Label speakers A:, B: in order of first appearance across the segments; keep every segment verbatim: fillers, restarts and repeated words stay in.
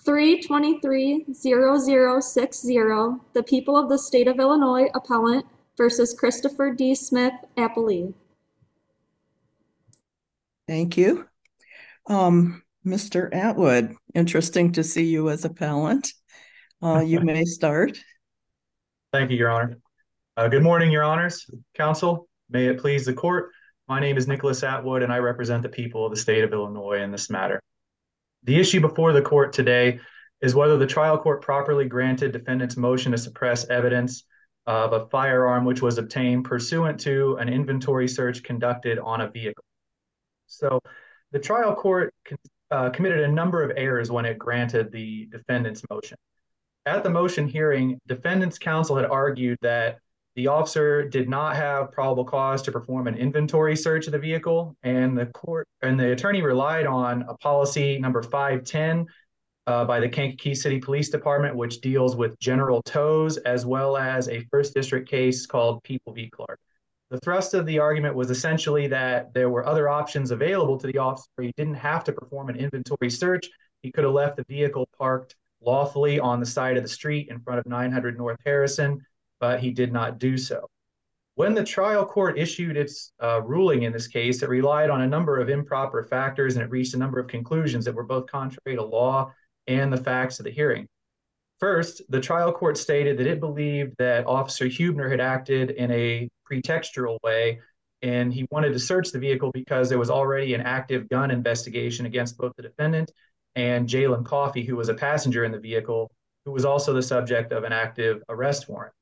A: three twenty-three zero zero six zero, the people of the state of Illinois appellant versus Christopher D. Smith appellee.
B: Thank you. Um, Mister Atwood, interesting to see you as appellant. Uh, you may start.
C: Thank you, Your Honor. Uh, good morning, Your Honors. Counsel, may it please the court. My name is Nicholas Atwood, and I represent the people of the state of Illinois in this matter. The issue before the court today is whether the trial court properly granted defendant's motion to suppress evidence of a firearm which was obtained pursuant to an inventory search conducted on a vehicle. So the trial court uh, committed a number of errors when it granted the defendant's motion. At the motion hearing, defendant's counsel had argued that the officer did not have probable cause to perform an inventory search of the vehicle, and the court and the attorney relied on a policy number five ten uh, by the Kankakee City Police Department, which deals with general tows, as well as a first district case called People v. Clark. The thrust of the argument was essentially that there were other options available to the officer. He didn't have to perform an inventory search. He could have left the vehicle parked lawfully on the side of the street in front of nine hundred North Harrison, but he did not do so. When the trial court issued its uh, ruling in this case, it relied on a number of improper factors, and it reached a number of conclusions that were both contrary to law and the facts of the hearing. First, the trial court stated that it believed that Officer Huebner had acted in a pretextual way, and he wanted to search the vehicle because there was already an active gun investigation against both the defendant and Jalen Coffey, who was a passenger in the vehicle, who was also the subject of an active arrest warrant.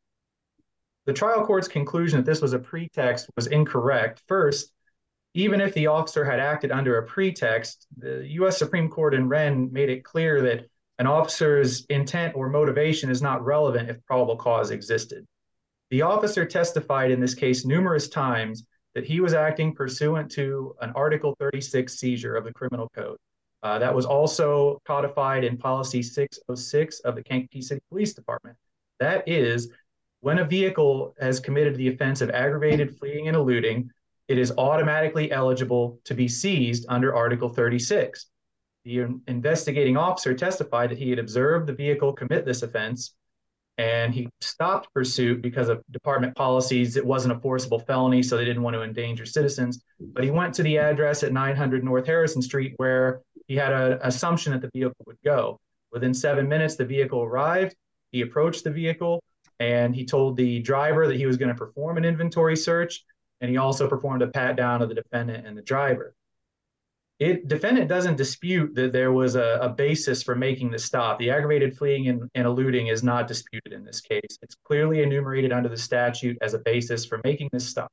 C: The trial court's conclusion that this was a pretext was incorrect. First, even if the officer had acted under a pretext, the U S Supreme Court in Wren made it clear that an officer's intent or motivation is not relevant if probable cause existed. The officer testified in this case numerous times that he was acting pursuant to an Article thirty-six seizure of the Criminal Code. Uh, that was also codified in Policy six oh six of the Kankakee City Police Department. That is, when a vehicle has committed the offense of aggravated fleeing and eluding, it is automatically eligible to be seized under Article thirty-six. The investigating officer testified that he had observed the vehicle commit this offense, and he stopped pursuit because of department policies. It wasn't a forcible felony, so they didn't want to endanger citizens. But he went to the address at nine hundred North Harrison Street where he had an assumption that the vehicle would go. Within seven minutes, the vehicle arrived. He approached the vehicle, and he told the driver that he was going to perform an inventory search, and he also performed a pat down of the defendant and the driver. It defendant doesn't dispute that there was a, a basis for making the stop. The aggravated fleeing and, and eluding is not disputed in this case. It's clearly enumerated under the statute as a basis for making this stop.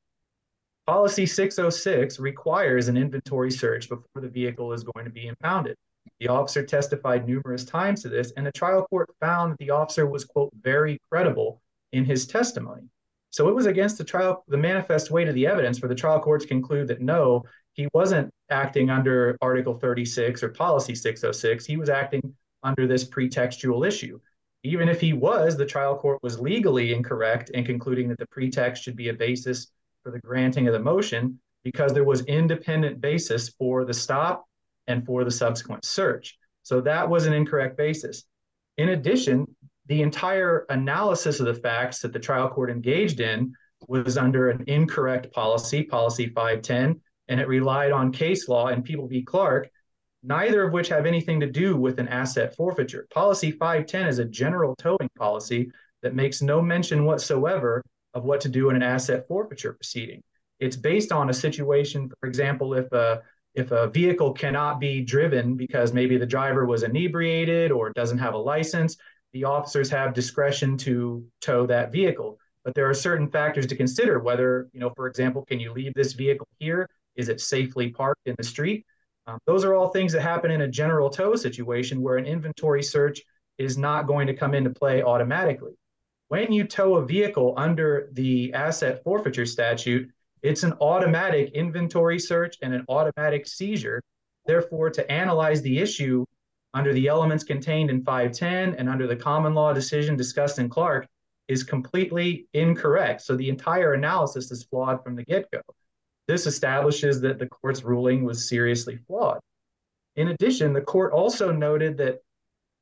C: Policy six oh six requires an inventory search before the vehicle is going to be impounded. The officer testified numerous times to this, and the trial court found that the officer was, quote, very credible in his testimony. So it was against the trial, the manifest weight of the evidence for the trial court to conclude that no, he wasn't acting under Article thirty-six or Policy six oh six. He was acting under this pretextual issue. Even if he was, the trial court was legally incorrect in concluding that the pretext should be a basis for the granting of the motion because there was independent basis for the stop and for the subsequent search. So that was an incorrect basis. In addition, the entire analysis of the facts that the trial court engaged in was under an incorrect policy, Policy five ten, and it relied on case law and People v. Clark, neither of which have anything to do with an asset forfeiture. Policy five ten is a general towing policy that makes no mention whatsoever of what to do in an asset forfeiture proceeding. It's based on a situation, for example, if a, if a vehicle cannot be driven because maybe the driver was inebriated or doesn't have a license, the officers have discretion to tow that vehicle. But there are certain factors to consider, whether, you know, for example, can you leave this vehicle here? Is it safely parked in the street? Um, those are all things that happen in a general tow situation where an inventory search is not going to come into play automatically. When you tow a vehicle under the asset forfeiture statute, it's an automatic inventory search and an automatic seizure. Therefore, to analyze the issue under the elements contained in five ten and under the common law decision discussed in Clark is completely incorrect. So the entire analysis is flawed from the get-go. This establishes that the court's ruling was seriously flawed. In addition, the court also noted that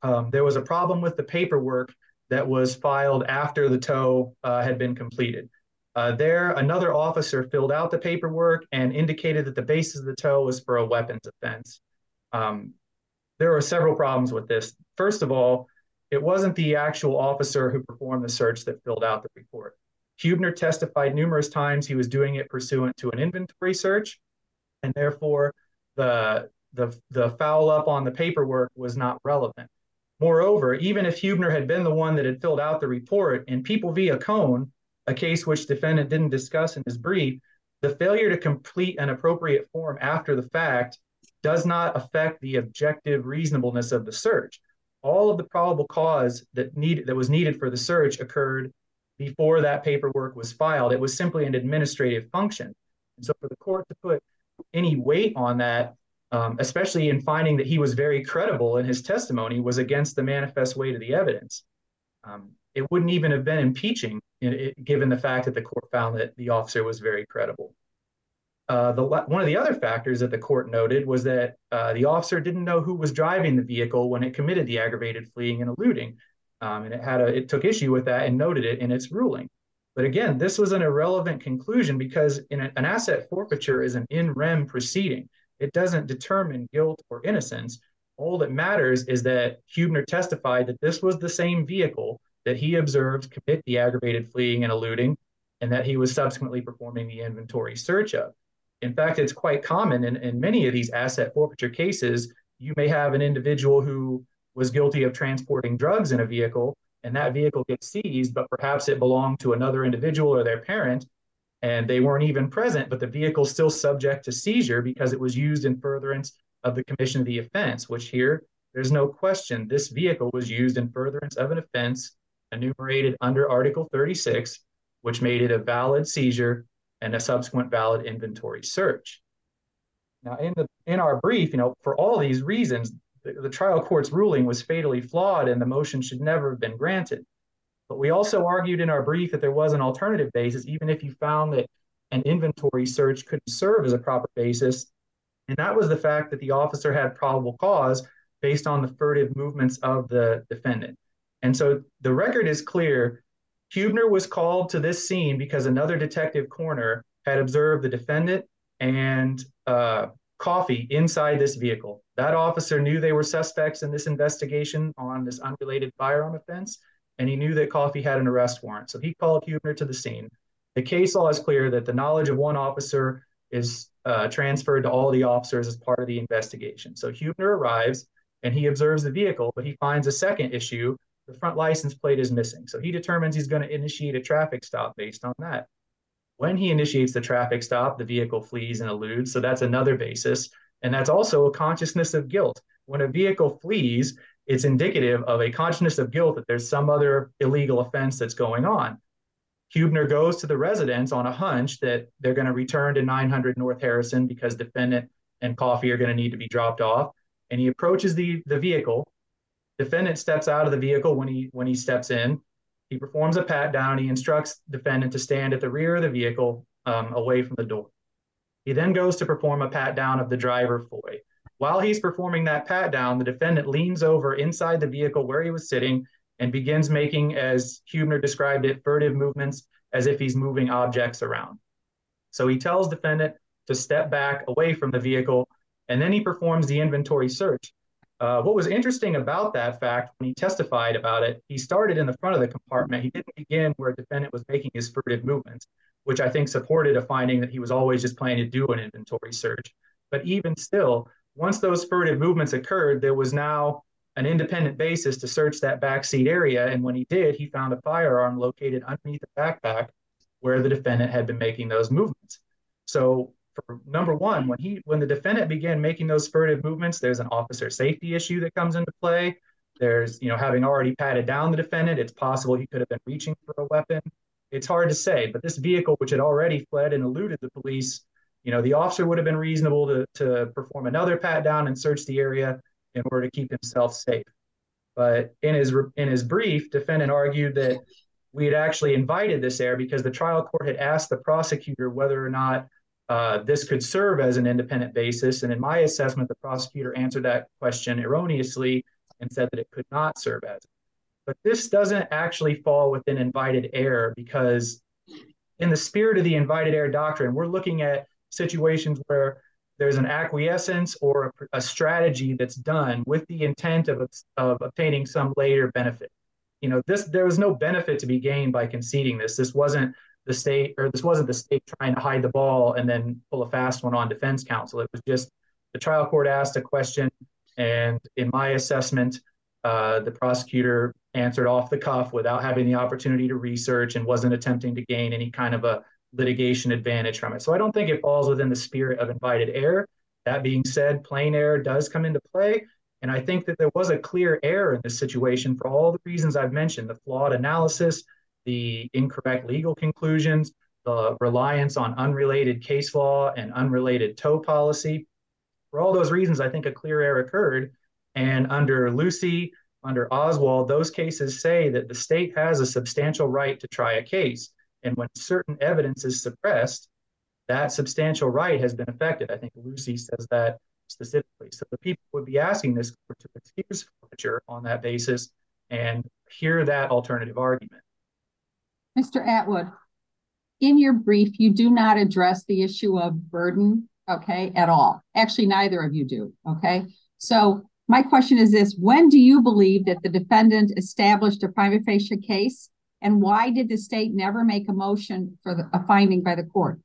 C: um, there was a problem with the paperwork that was filed after the tow uh, had been completed. Uh, there, another officer filled out the paperwork and indicated that the basis of the tow was for a weapons offense. Um, there were several problems with this. First of all, it wasn't the actual officer who performed the search that filled out the report. Huebner testified numerous times he was doing it pursuant to an inventory search, and therefore the, the, the foul up on the paperwork was not relevant. Moreover, even if Huebner had been the one that had filled out the report, in People v. Acone, a case which defendant didn't discuss in his brief, the failure to complete an appropriate form after the fact does not affect the objective reasonableness of the search. All of the probable cause that need, that was needed for the search occurred before that paperwork was filed. It was simply an administrative function. And so for the court to put any weight on that, um, especially in finding that he was very credible in his testimony, was against the manifest weight of the evidence. Um, it wouldn't even have been impeaching, it, given the fact that the court found that the officer was very credible. Uh, the, one of the other factors that the court noted was that uh, the officer didn't know who was driving the vehicle when it committed the aggravated fleeing and eluding. Um, and it had a, it took issue with that and noted it in its ruling. But again, this was an irrelevant conclusion because in a, an asset forfeiture is an in rem proceeding. It doesn't determine guilt or innocence. All that matters is that Huebner testified that this was the same vehicle that he observed commit the aggravated fleeing and eluding, and that he was subsequently performing the inventory search of. In fact, it's quite common in, in many of these asset forfeiture cases, you may have an individual who was guilty of transporting drugs in a vehicle, and that vehicle gets seized, but perhaps it belonged to another individual or their parent, and they weren't even present, but the vehicle's still subject to seizure because it was used in furtherance of the commission of the offense, which here, there's no question, this vehicle was used in furtherance of an offense enumerated under Article thirty-six, which made it a valid seizure and a subsequent valid inventory search. Now, in the in our brief, you know, for all these reasons, the, the trial court's ruling was fatally flawed and the motion should never have been granted. But we also argued in our brief that there was an alternative basis, even if you found that an inventory search couldn't serve as a proper basis. And that was the fact that the officer had probable cause based on the furtive movements of the defendant. And so the record is clear. Huebner was called to this scene because another detective coroner had observed the defendant and uh, Coffey inside this vehicle. That officer knew they were suspects in this investigation on this unrelated firearm offense, and he knew that Coffey had an arrest warrant. So he called Huebner to the scene. The case law is clear that the knowledge of one officer is uh, transferred to all the officers as part of the investigation. So Huebner arrives and he observes the vehicle, but he finds a second issue. The front license plate is missing. So he determines he's going to initiate a traffic stop based on that. When he initiates the traffic stop, the vehicle flees and eludes. So that's another basis. And that's also a consciousness of guilt. When a vehicle flees, it's indicative of a consciousness of guilt that there's some other illegal offense that's going on. Huebner goes to the residence on a hunch that they're going to return to nine hundred North Harrison because defendant and Coffey are going to need to be dropped off. And he approaches the, the vehicle. Defendant steps out of the vehicle when he when he steps in. He performs a pat down. He instructs defendant to stand at the rear of the vehicle um, away from the door. He then goes to perform a pat down of the driver Foy. While he's performing that pat down, the defendant leans over inside the vehicle where he was sitting and begins making, as Huebner described it, furtive movements as if he's moving objects around. So he tells defendant to step back away from the vehicle, and then he performs the inventory search. Uh, what was interesting about that fact, when he testified about it, he started in the front of the compartment. He didn't begin where defendant was making his furtive movements, which I think supported a finding that he was always just planning to do an inventory search. But even still, once those furtive movements occurred, there was now an independent basis to search that backseat area. And when he did, he found a firearm located underneath the backpack where the defendant had been making those movements. So for number one, when he when the defendant began making those furtive movements, there's an officer safety issue that comes into play. There's, you know, having already patted down the defendant, it's possible he could have been reaching for a weapon. It's hard to say, but this vehicle, which had already fled and eluded the police, you know, the officer would have been reasonable to, to perform another pat down and search the area in order to keep himself safe. But in his in his brief, defendant argued that we had actually invited this error because the trial court had asked the prosecutor whether or not uh, this could serve as an independent basis. And in my assessment, the prosecutor answered that question erroneously and said that it could not serve as it. But this doesn't actually fall within invited error, because in the spirit of the invited error doctrine, we're looking at situations where there's an acquiescence or a, a strategy that's done with the intent of, of obtaining some later benefit. You know, this there was no benefit to be gained by conceding this. This wasn't the state, or this wasn't the state trying to hide the ball and then pull a fast one on defense counsel. It was just the trial court asked a question, and in my assessment, uh, the prosecutor answered off the cuff without having the opportunity to research and wasn't attempting to gain any kind of a litigation advantage from it. So I don't think it falls within the spirit of invited error. That being said, plain error does come into play. And I think that there was a clear error in this situation for all the reasons I've mentioned: the flawed analysis, the incorrect legal conclusions, the reliance on unrelated case law and unrelated tow policy. For all those reasons, I think a clear error occurred. And under Lucy, under Oswald, those cases say that the state has a substantial right to try a case. And when certain evidence is suppressed, that substantial right has been affected. I think Lucy says that specifically. So the people would be asking this court to excuse forfeiture on that basis and hear that alternative argument.
D: Mister Atwood, in your brief, you do not address the issue of burden, okay, at all. Actually, neither of you do, okay? So my question is this: when do you believe that the defendant established a prima facie case, and why did the state never make a motion for the, a finding by the court?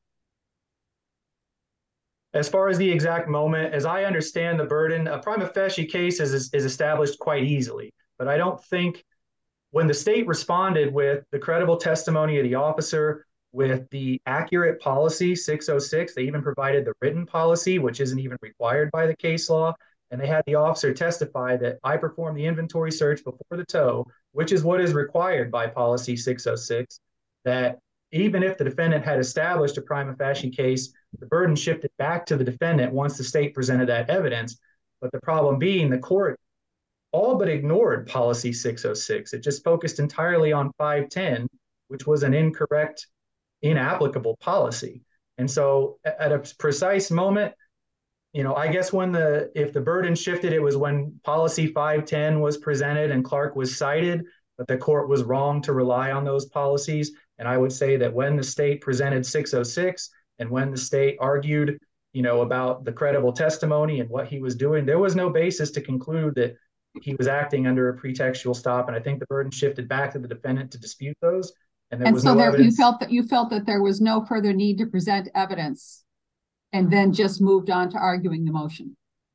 C: As far as the exact moment, as I understand the burden, a prima facie case is, is, is established quite easily. But I don't think when the state responded with the credible testimony of the officer, with the accurate policy six oh six, they even provided the written policy, which isn't even required by the case law. And they had the officer testify that I performed the inventory search before the tow, which is what is required by policy six oh six, that even if the defendant had established a prima facie case, the burden shifted back to the defendant once the state presented that evidence. But the problem being, the court all but ignored policy six oh six. It just focused entirely on five ten, which was an incorrect, inapplicable policy. And so at a precise moment, you know, I guess when the, if the burden shifted, it was when policy five ten was presented and Clark was cited, but the court was wrong to rely on those policies. And I would say that when the state presented six oh six and when the state argued, you know, about the credible testimony and what he was doing, there was no basis to conclude that he was acting under a pretextual stop. And I think the burden shifted back to the defendant to dispute those. And there
D: and
C: was
D: so
C: no
D: there,
C: evidence.
D: you felt that you felt that there was no further need to present evidence, and then just moved on to arguing the motion.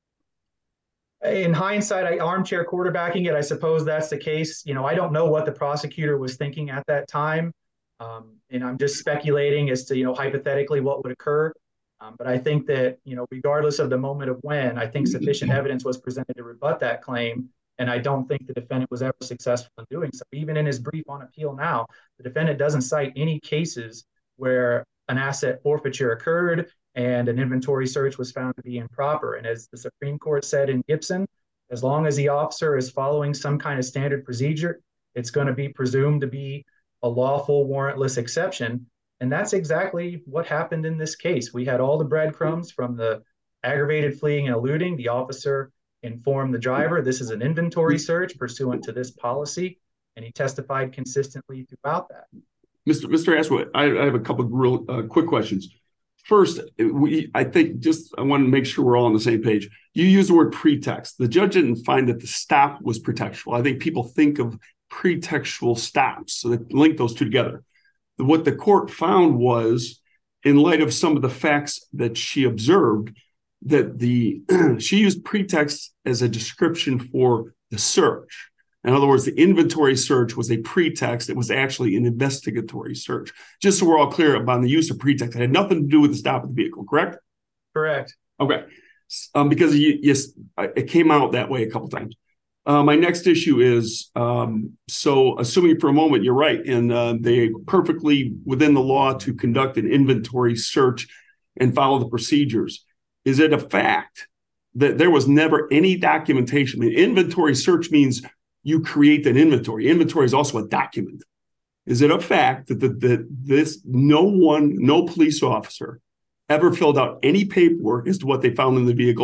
C: In hindsight, I armchair quarterbacking it. I suppose that's the case. You know, I don't know what the prosecutor was thinking at that time. Um, and I'm just speculating as to, you know, hypothetically what would occur. Um, but I think that, you know, regardless of the moment of when, I think sufficient evidence was presented to rebut that claim. And I don't think the defendant was ever successful in doing so. Even in his brief on appeal now, the defendant doesn't cite any cases where an asset forfeiture occurred and an inventory search was found to be improper. And as the Supreme Court said in Gibson, as long as the officer is following some kind of standard procedure, it's going to be presumed to be a lawful warrantless exception. And that's exactly what happened in this case. We had all the breadcrumbs from the aggravated fleeing and eluding. The officer informed the driver, this is an inventory search pursuant to this policy. And he testified consistently throughout that.
E: Mister Mister Atwood, I, I have a couple of real uh, quick questions. First, we I think just I want to make sure we're all on the same page. You use the word pretext. The judge didn't find that the stop was pretextual. I think people think of pretextual stops, so they link those two together. What the court found was, in light of some of the facts that she observed, that the she used pretext as a description for the search. In other words, the inventory search was a pretext. It was actually an investigatory search. Just so we're all clear about the use of pretext, it had nothing to do with the stop of the vehicle, correct?
C: Correct.
E: Okay. Um, because you, yes, it came out that way a couple times. Uh, my next issue is, um, so assuming for a moment you're right, and uh, they perfectly within the law to conduct an inventory search and follow the procedures, is it a fact that there was never any documentation? I mean, inventory search means you create an inventory. Inventory is also a document. Is it a fact that, the, that this no one, no police officer ever filled out any paperwork as to what they found in the vehicle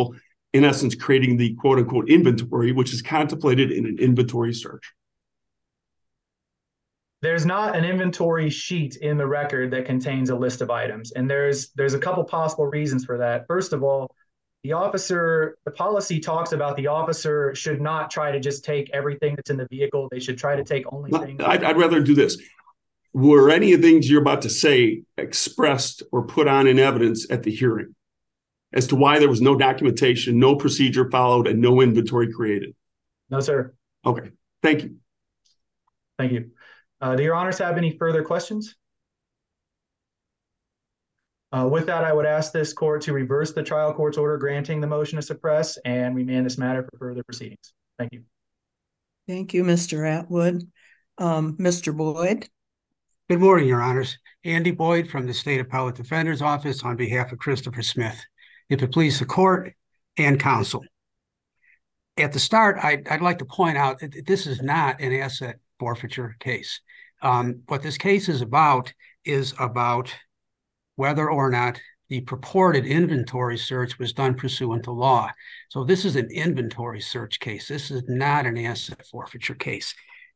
E: in essence, creating the quote unquote inventory, which is contemplated in an inventory search?
C: There's not an inventory sheet in the record that contains a list of items. And there's there's a couple possible reasons for that. First of all, the officer, the policy talks about the officer should not try to just take everything that's in the vehicle. They should try to take only things.
E: I'd, I'd rather do this. Were any of the things you're about to say expressed or put on in evidence at the hearing as to why there was no documentation, no procedure followed, and no inventory created?
C: No, sir.
E: Okay, thank you.
C: Thank you. Uh, do your honors have any further questions? Uh, with that, I would ask this court to reverse the trial court's order granting the motion to suppress and remand this matter for further proceedings. Thank you.
B: Thank you, Mister Atwood. Um, Mister Boyd.
F: Good morning, Your Honors. Andy Boyd from the State Appellate Defender's Office on behalf of Christopher Smith. If it please the court and counsel. At the start, I'd, I'd like to point out that this is not an asset forfeiture case. Um, what this case is about is about whether or not the purported inventory search was done pursuant to law. So this is an inventory search case. This is not an asset forfeiture case.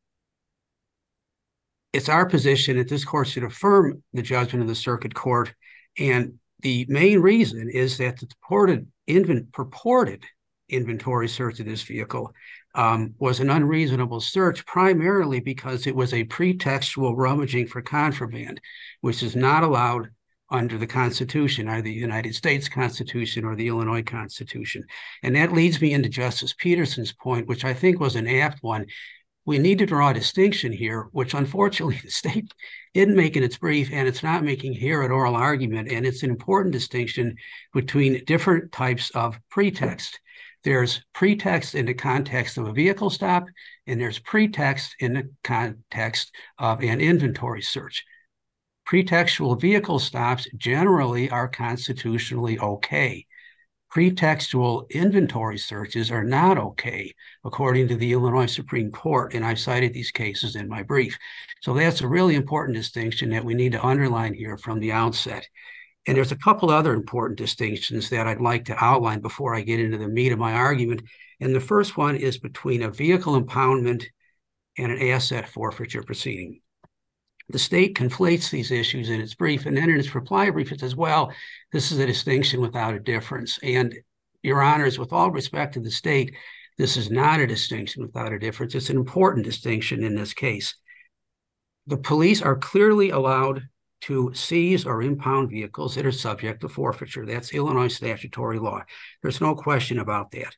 F: It's our position that this court should affirm the judgment of the circuit court. And the main reason is that the purported, invent, purported inventory search of this vehicle um, was an unreasonable search, primarily because it was a pretextual rummaging for contraband, which is not allowed under the Constitution, either the United States Constitution or the Illinois Constitution. And that leads me into Justice Peterson's point, which I think was an apt one. We need to draw a distinction here, which unfortunately the state didn't make in its brief, and it's not making here at oral argument. And it's an important distinction between different types of pretext. There's pretext in the context of a vehicle stop, and there's pretext in the context of an inventory search. Pretextual vehicle stops generally are constitutionally okay. Pretextual inventory searches are not okay, according to the Illinois Supreme Court, and I've cited these cases in my brief. So that's a really important distinction that we need to underline here from the outset. And there's a couple other important distinctions that I'd like to outline before I get into the meat of my argument. And the first one is between a vehicle impoundment and an asset forfeiture proceeding. The state conflates these issues in its brief, and then in its reply brief, it says, well, this is a distinction without a difference. And Your Honors, with all respect to the state, this is not a distinction without a difference. It's an important distinction in this case. The police are clearly allowed to seize or impound vehicles that are subject to forfeiture. That's Illinois statutory law. There's no question about that.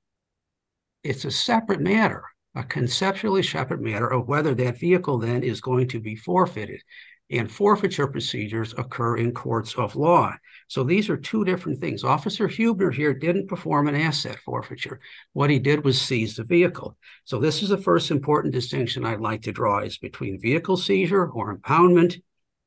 F: It's a separate matter, a conceptually separate matter of whether that vehicle then is going to be forfeited. And forfeiture procedures occur in courts of law. So these are two different things. Officer Huebner here didn't perform an asset forfeiture. What he did was seize the vehicle. So this is the first important distinction I'd like to draw, is between vehicle seizure or impoundment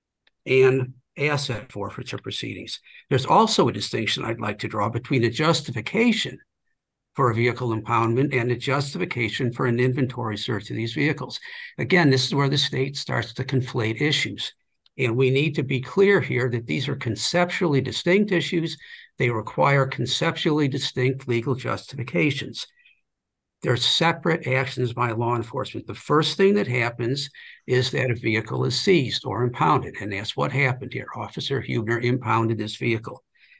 F: and asset forfeiture proceedings. There's also a distinction I'd like to draw between a justification for a vehicle impoundment and a justification for an inventory search of these vehicles. Again, this is where the state starts to conflate issues. And we need to be clear here that these are conceptually distinct issues. They require conceptually distinct legal justifications. They're separate actions by law enforcement. The first thing that happens is that a vehicle is seized or impounded, and that's what happened here. Officer Huebner impounded this vehicle.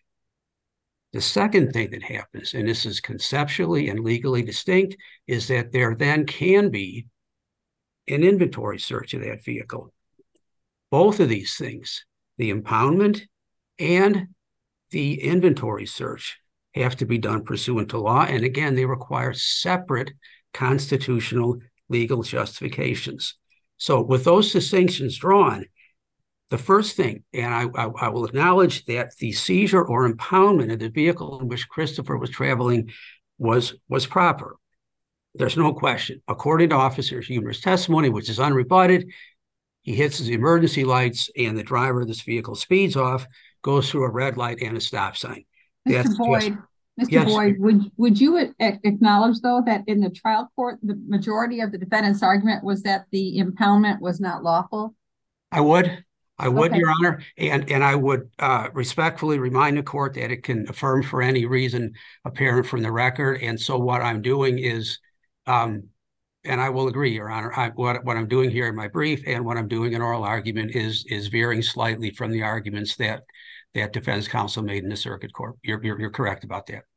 F: The second thing that happens, and this is conceptually and legally distinct, is that there then can be an inventory search of that vehicle. Both of these things, the impoundment and the inventory search, have to be done pursuant to law. And again, they require separate constitutional legal justifications. So with those distinctions drawn, the first thing, and I, I, I will acknowledge that the seizure or impoundment of the vehicle in which Christopher was traveling was, was proper. There's no question. According to Officer Huebner's testimony, which is unrebutted, he hits his emergency lights and the driver of this vehicle speeds off, goes through a red light and a stop sign.
D: Mister
F: That's
D: Boyd,
F: just,
D: Mister
F: yes.
D: Boyd, would, would you acknowledge, though, that in the trial court, the majority of the defendant's argument was that the impoundment was not lawful?
F: I would. I would,
D: Okay.
F: Your Honor, and and I would uh, respectfully remind the court that it can affirm for any reason apparent from the record. And so what I'm doing is, um, and I will agree, Your Honor, I, what what I'm doing here in my brief and what I'm doing in oral argument is is varying slightly from the arguments that that defense counsel made in the circuit court. You're you're, you're correct about that.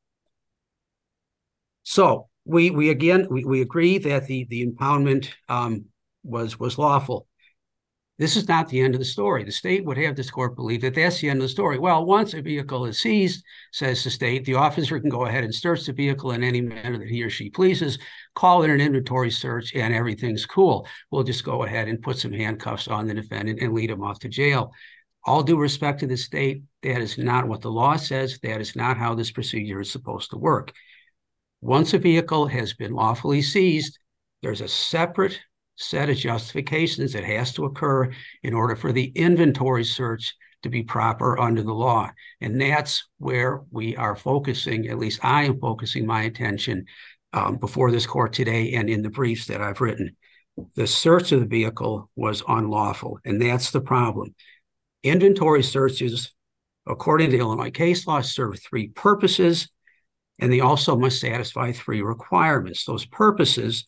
F: So we we again we, we agree that the the impoundment um, was was lawful. This is not the end of the story. The state would have this court believe that that's the end of the story. Well, once a vehicle is seized, says the state, the officer can go ahead and search the vehicle in any manner that he or she pleases, call it an inventory search, and everything's cool. We'll just go ahead and put some handcuffs on the defendant and lead him off to jail. All due respect to the state, that is not what the law says. That is not how this procedure is supposed to work. Once a vehicle has been lawfully seized, there's a separate set of justifications that has to occur in order for the inventory search to be proper under the law. And that's where we are focusing, at least I am focusing my attention um, before this court today and in the briefs that I've written. The search of the vehicle was unlawful, and that's the problem. Inventory searches, according to Illinois case law, serve three purposes, and they also must satisfy three requirements. Those purposes: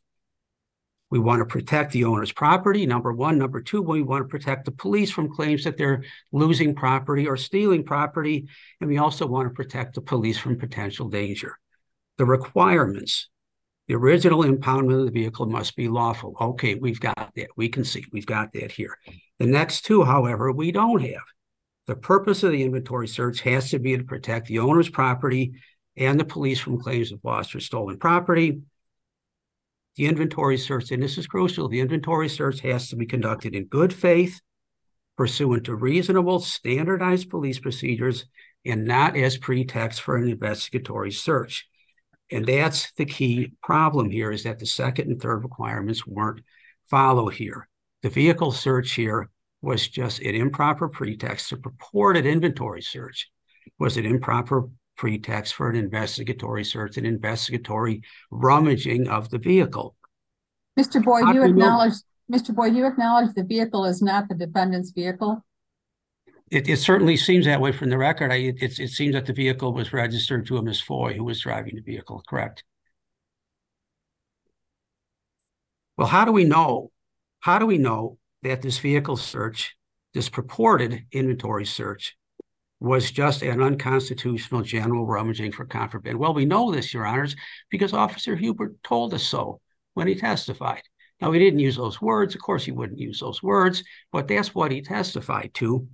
F: we want to protect the owner's property, number one. Number two, we want to protect the police from claims that they're losing property or stealing property. And we also want to protect the police from potential danger. The requirements: the original impoundment of the vehicle must be lawful. Okay, we've got that. We can see we've got that here. The next two, however, we don't have. The purpose of the inventory search has to be to protect the owner's property and the police from claims of lost or stolen property. The inventory search, and this is crucial, the inventory search has to be conducted in good faith, pursuant to reasonable, standardized police procedures, and not as pretext for an investigatory search. And that's the key problem here, is that the second and third requirements weren't followed here. The vehicle search here was just an improper pretext. The purported inventory search was an improper pretext for an investigatory search, an investigatory rummaging of the vehicle.
D: Mister Boyd,
F: How
D: you
F: do we know-
D: acknowledge, Mister Boyd, you acknowledge the vehicle is not the defendant's vehicle?
F: It, it certainly seems that way from the record. I, it, it seems that the vehicle was registered to a Miss Foy, who was driving the vehicle, correct? Well, how do we know? How do we know that this vehicle search, this purported inventory search, was just an unconstitutional general rummaging for contraband? Well, we know this, Your Honors, because Officer Hubert told us so when he testified. Now, he didn't use those words. Of course, he wouldn't use those words, but that's what he testified to.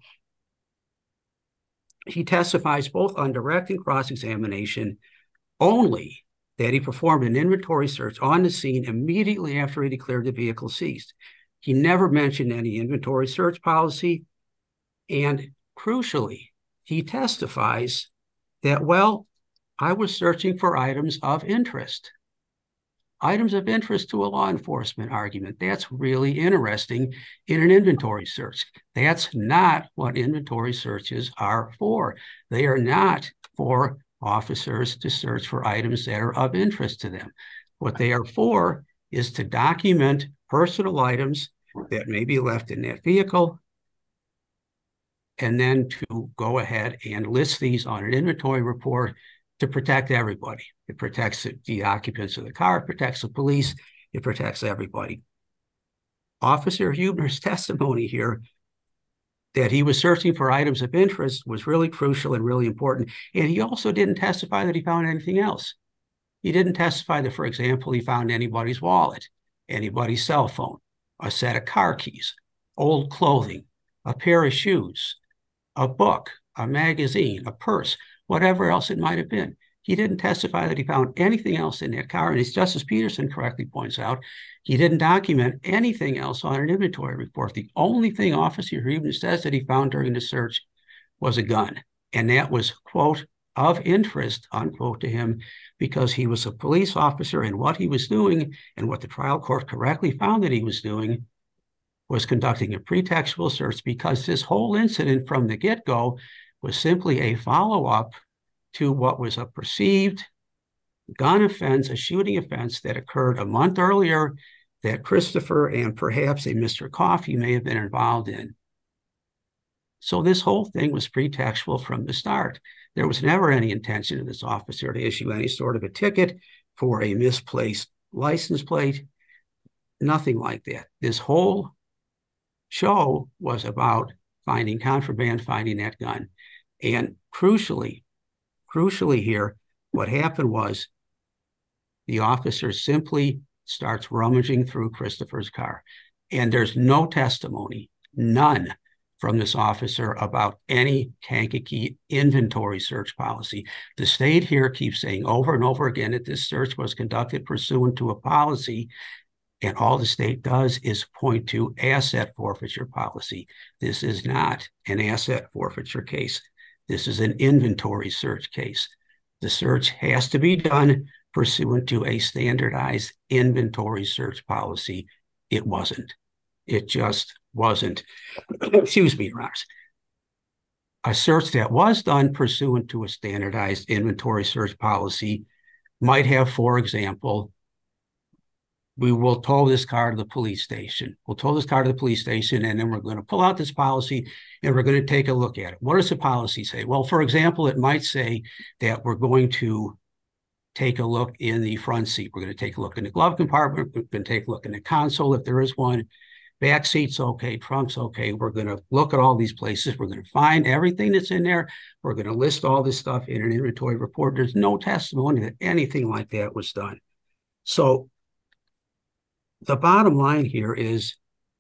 F: He testifies both on direct and cross-examination only that he performed an inventory search on the scene immediately after he declared the vehicle seized. He never mentioned any inventory search policy, and crucially, he testifies that, well, I was searching for items of interest. Items of interest to a law enforcement argument. That's really interesting in an inventory search. That's not what inventory searches are for. They are not for officers to search for items that are of interest to them. What they are for is to document personal items that may be left in that vehicle, and then to go ahead and list these on an inventory report to protect everybody. It protects the occupants of the car, it protects the police, it protects everybody. Officer Hubert's testimony here that he was searching for items of interest was really crucial and really important. And he also didn't testify that he found anything else. He didn't testify that, for example, he found anybody's wallet, anybody's cell phone, a set of car keys, old clothing, a pair of shoes, a book, a magazine, a purse, whatever else it might have been. He didn't testify that he found anything else in that car. And as Justice Peterson correctly points out, he didn't document anything else on an inventory report. The only thing Officer Hubert says that he found during the search was a gun. And that was, quote, of interest, unquote, to him, because he was a police officer, and what he was doing, and what the trial court correctly found that he was doing, was conducting a pretextual search, because this whole incident from the get-go was simply a follow-up to what was a perceived gun offense, a shooting offense that occurred a month earlier that Christopher and perhaps a Mister Coffey may have been involved in. So this whole thing was pretextual from the start. There was never any intention of this officer to issue any sort of a ticket for a misplaced license plate. Nothing like that. This whole show was about finding contraband, finding that gun. And crucially, crucially here, what happened was the officer simply starts rummaging through Christopher's car. And there's no testimony, none, from this officer about any Kankakee inventory search policy. The state here keeps saying over and over again that this search was conducted pursuant to a policy, and all the state does is point to asset forfeiture policy. This is not an asset forfeiture case. This is an inventory search case. The search has to be done pursuant to a standardized inventory search policy. It wasn't. It just wasn't. Excuse me, Your Honors. A search that was done pursuant to a standardized inventory search policy might have, for example, we will tow this car to the police station. We'll tow this car to the police station, and then we're going to pull out this policy, and we're going to take a look at it. What does the policy say? Well, for example, it might say that we're going to take a look in the front seat. We're going to take a look in the glove compartment. We're going to take a look in the console if there is one. Back seat's okay, trunk's okay. We're going to look at all these places. We're going to find everything that's in there. We're going to list all this stuff in an inventory report. There's no testimony that anything like that was done. So the bottom line here is,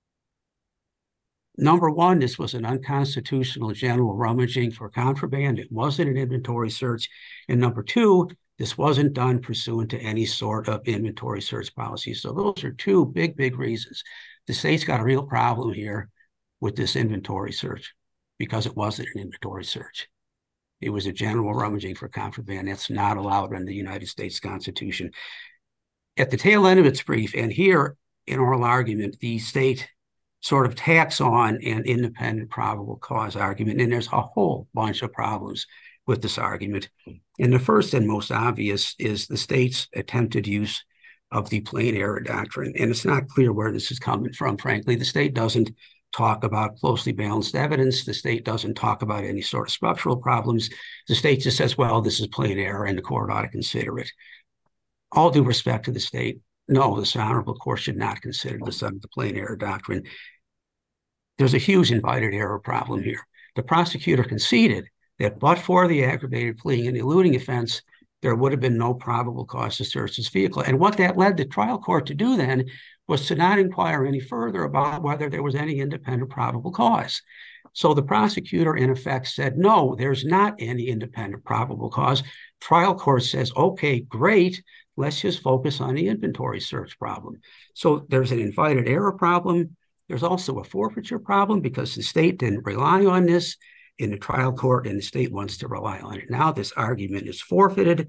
F: number one, this was an unconstitutional general rummaging for contraband. It wasn't an inventory search. And number two, this wasn't done pursuant to any sort of inventory search policy. So those are two big, big reasons. The state's got a real problem here with this inventory search because it wasn't an inventory search. It was a general rummaging for contraband. That's not allowed under the United States Constitution. At the tail end of its brief, and here in oral argument, the state sort of tacks on an independent probable cause argument, and there's a whole bunch of problems with this argument. And the first and most obvious is the state's attempted use of the plain error doctrine. And it's not clear where this is coming from, frankly. The state doesn't talk about closely balanced evidence. The state doesn't talk about any sort of structural problems. The state just says, well, this is plain error and the court ought to consider it. All due respect to the state, no, this honorable court should not consider this under the plain error doctrine. There's a huge invited error problem here. The prosecutor conceded that but for the aggravated fleeing and eluding offense, there would have been no probable cause to search this vehicle. And what that led the trial court to do then was to not inquire any further about whether there was any independent probable cause. So the prosecutor, in effect, said, no, there's not any independent probable cause. Trial court says, okay, great, let's just focus on the inventory search problem. So there's an invited error problem. There's also a forfeiture problem because the state didn't rely on this in the trial court, and the state wants to rely on it. Now this argument is forfeited.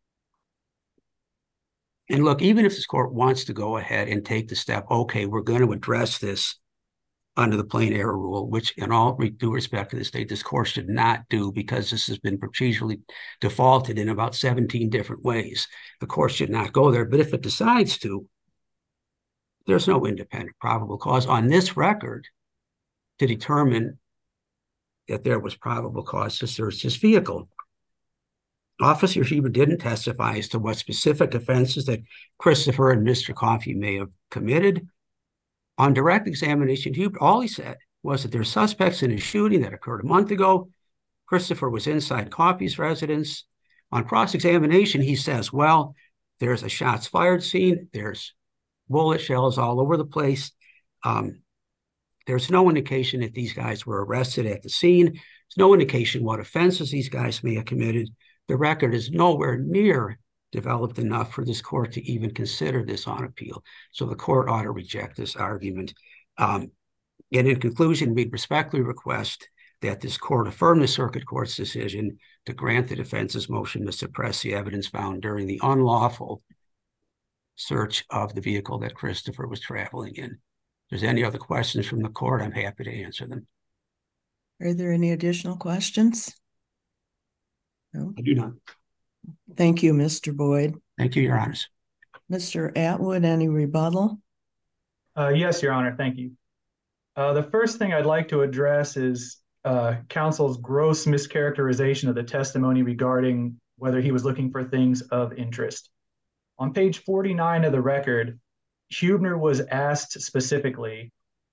F: And look, even if this court wants to go ahead and take the step, okay, we're going to address this under the plain error rule, which in all due respect to the state, this court should not do because this has been procedurally defaulted in about seventeen different ways. The court should not go there. But if it decides to, there's no independent probable cause on this record to determine that there was probable cause to search this vehicle. Officer Sheba didn't testify as to what specific offenses that Christopher and Mister Coffey may have committed. On direct examination, all he said was that there's suspects in a shooting that occurred a month ago. Christopher was inside Coffey's residence. On cross-examination, he says, well, there's a shots fired scene. There's bullet shells all over the place. Um, There's no indication that these guys were arrested at the scene. There's no indication what offenses these guys may have committed. The record is nowhere near developed enough for this court to even consider this on appeal. So the court ought to reject this argument. Um, and in conclusion, we respectfully request that this court affirm the circuit court's decision to grant the defense's motion to suppress the evidence found during the unlawful search of the vehicle that Christopher was traveling in. If there's any other questions from the court, I'm happy to answer them.
B: Are there any additional questions? No.
F: I do not.
B: Thank you, Mister Boyd.
F: Thank you, Your Honors.
B: Mister Atwood, any rebuttal?
C: Uh, yes, Your Honor, thank you. Uh, the first thing I'd like to address is uh, counsel's gross mischaracterization of the testimony regarding whether he was looking for things of interest. On page forty-nine of the record, Huebner was asked specifically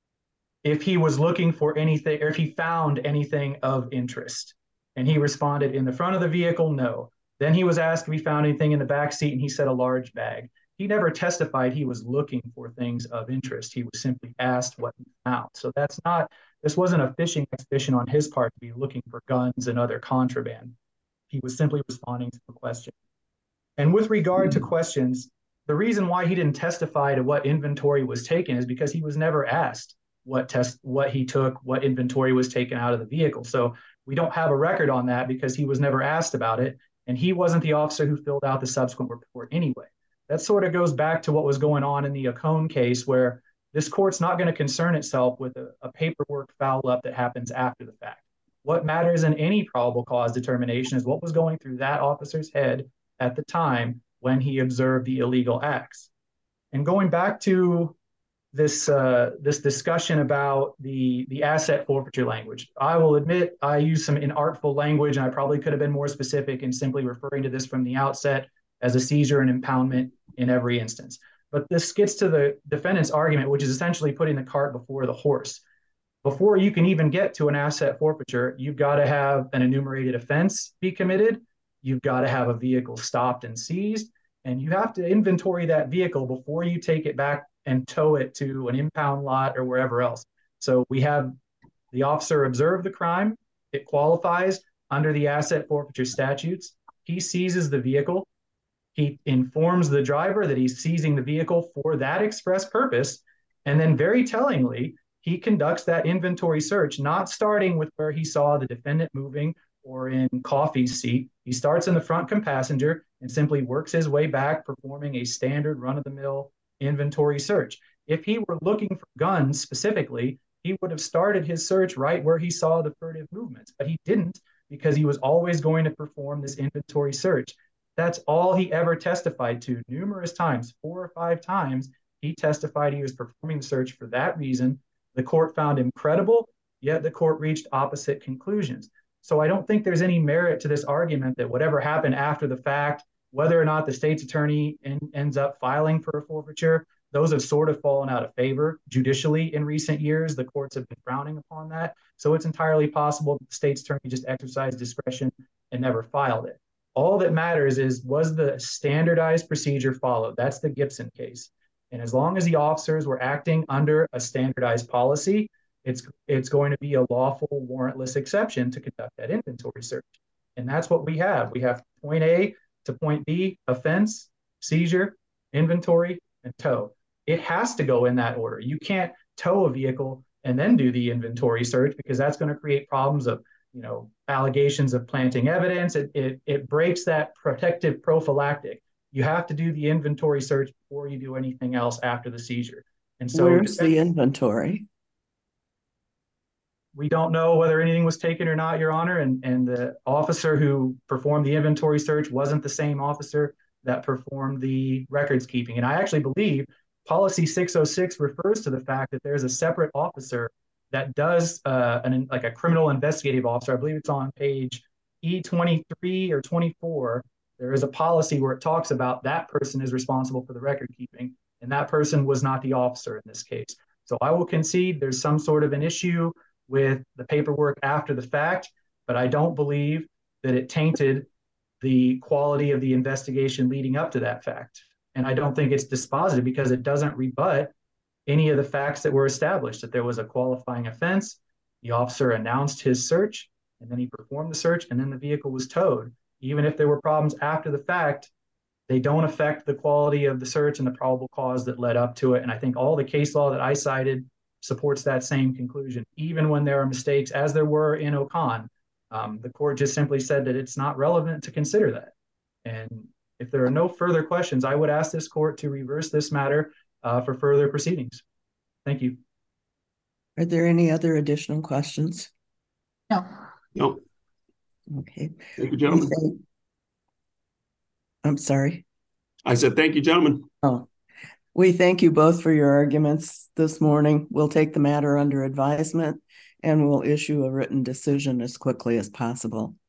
C: if he was looking for anything, or if he found anything of interest. And he responded, in the front of the vehicle, no. Then he was asked if he found anything in the back seat, and he said a large bag. He never testified he was looking for things of interest. He was simply asked what he found. So that's not, this wasn't a fishing expedition on his part to be looking for guns and other contraband. He was simply responding to the question. And with regard to questions, the reason why he didn't testify to what inventory was taken is because he was never asked what test, what he took, what inventory was taken out of the vehicle. So we don't have a record on that because he was never asked about it. And he wasn't the officer who filled out the subsequent report anyway. That sort of goes back to what was going on in the Ocone case, where this court's not going to concern itself with a, a paperwork foul up that happens after the fact. What matters in any probable cause determination is what was going through that officer's head at the time when he observed the illegal acts. And going back to this uh, this discussion about the, the asset forfeiture language, I will admit I used some inartful language, and I probably could have been more specific in simply referring to this from the outset as a seizure and impoundment in every instance. But this gets to the defendant's argument, which is essentially putting the cart before the horse. Before you can even get to an asset forfeiture, you've got to have an enumerated offense be committed. You've got to have a vehicle stopped and seized, and you have to inventory that vehicle before you take it back and tow it to an impound lot or wherever else. So we have the officer observe the crime. It qualifies under the asset forfeiture statutes. He seizes the vehicle. He informs the driver that he's seizing the vehicle for that express purpose. And then very tellingly, he conducts that inventory search, not starting with where he saw the defendant moving or in Coffey's seat. He starts in the front passenger and simply works his way back, performing a standard run-of-the-mill inventory search. If he were looking for guns specifically, he would have started his search right where he saw the furtive movements, but he didn't, because he was always going to perform this inventory search. That's all he ever testified to numerous times, four or five times. He testified he was performing the search for that reason. The court found him credible, yet the court reached opposite conclusions. So I don't think there's any merit to this argument that whatever happened after the fact, whether or not the state's attorney in, ends up filing for a forfeiture, those have sort of fallen out of favor judicially in recent years. The courts have been frowning upon that. So it's entirely possible that the state's attorney just exercised discretion and never filed it. All that matters is, was the standardized procedure followed? That's the Gibson case. And as long as the officers were acting under a standardized policy, it's it's going to be a lawful warrantless exception to conduct that inventory search. And that's what we have. We have point A to point B, offense, seizure, inventory, and tow. It has to go in that order. You can't tow a vehicle and then do the inventory search, because that's going to create problems of, you know, allegations of planting evidence. It, it, it breaks that protective prophylactic. You have to do the inventory search before you do anything else after the seizure. And so
B: where's the inventory?
C: We don't know whether anything was taken or not, Your Honor, and, and the officer who performed the inventory search wasn't the same officer that performed the records keeping. And I actually believe policy six oh six refers to the fact that there's a separate officer that does uh, an, like a criminal investigative officer. I believe it's on page E twenty-three or twenty-four. There is a policy where it talks about that person is responsible for the record keeping, and that person was not the officer in this case. So I will concede there's some sort of an issue with the paperwork after the fact, but I don't believe that it tainted the quality of the investigation leading up to that fact. And I don't think it's dispositive, because it doesn't rebut any of the facts that were established, that there was a qualifying offense. The officer announced his search, and then he performed the search, and then the vehicle was towed. Even if there were problems after the fact, they don't affect the quality of the search and the probable cause that led up to it. And I think all the case law that I cited supports that same conclusion. Even when there are mistakes, as there were in Ocone, um, the court just simply said that it's not relevant to consider that. And if there are no further questions, I would ask this court to reverse this matter uh, for further proceedings. Thank you.
B: Are there any other additional questions?
D: No.
E: No.
B: Okay.
E: Thank you, gentlemen.
B: Thank, I'm sorry.
E: I said, thank you, gentlemen.
B: Oh, we thank you both for your arguments this morning. We'll take the matter under advisement and will issue a written decision as quickly as possible.